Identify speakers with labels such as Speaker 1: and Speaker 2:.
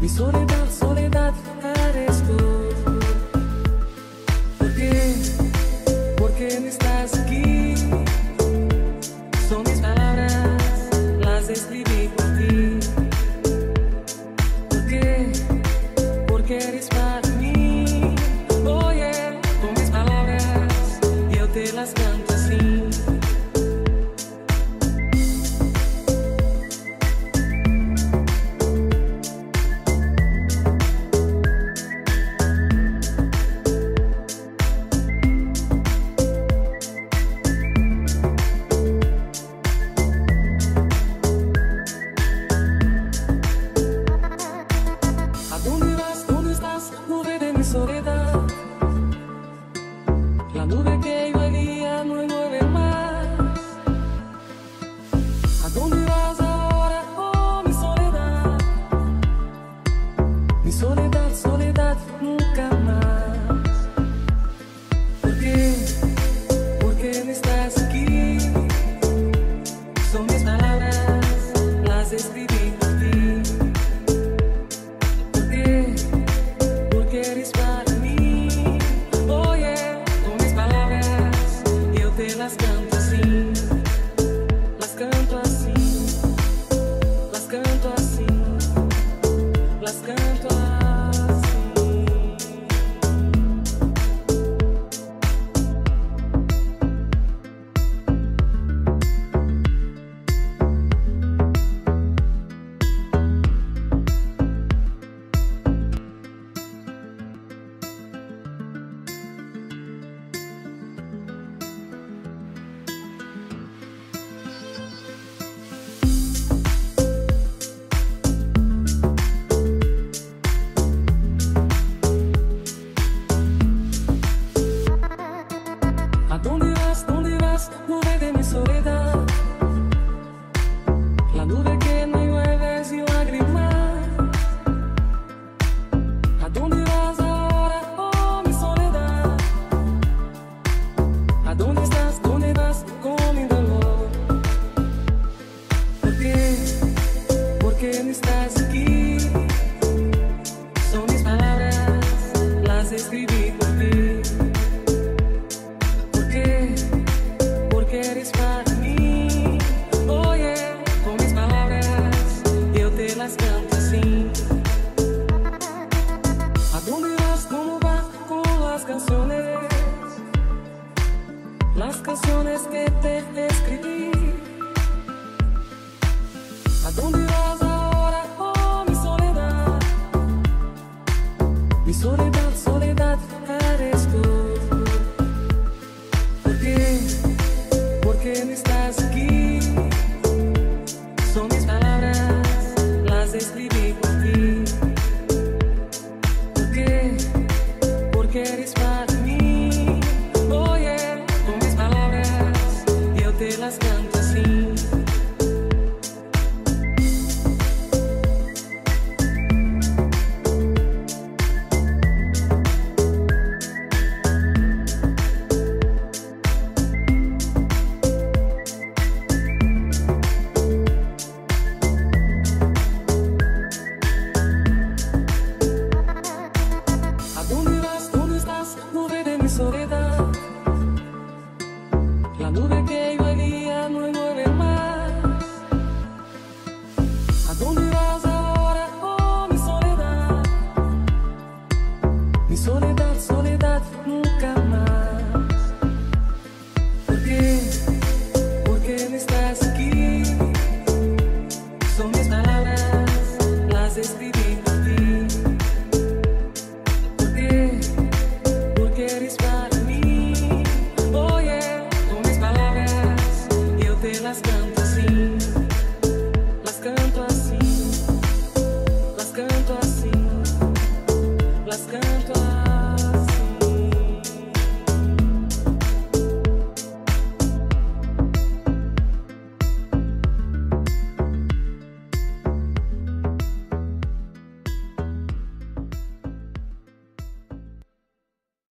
Speaker 1: Mi soledad, soledad eres tú. ¿Por qué? ¿Por qué no estás aquí? Son mis palabras, las escribí por ti. ¿Por qué? Porque eres para mí. Oye, con mis palabras yo te las canto así. Soledad, la nube que yo día no mueve más. ¿A dónde vas ahora, oh mi soledad? Mi soledad, soledad, nunca más. ¿Por qué? ¿Por qué no estás aquí? Son mis palabras, las escribí por ti. ¿Por qué? Porque eres para mí. Oye, con mis palabras yo te las canto así. Las canto así. Las canto así. Las canto así. ¿A dónde vas? ¿Dónde vas? Nube de mi soledad. La nube que no llueve sin lágrimas. ¿A dónde vas ahora, oh mi soledad? ¿A dónde estás? ¿Dónde vas con mi dolor? ¿Por qué? ¿Por qué no estás aquí? Son mis palabras, las escribí por ti. Porque eres para mí. Oye, con mis palabras yo te las canto así. ¿A dónde vas? ¿Cómo vas con las canciones? Las canciones que te escribí. ¿A dónde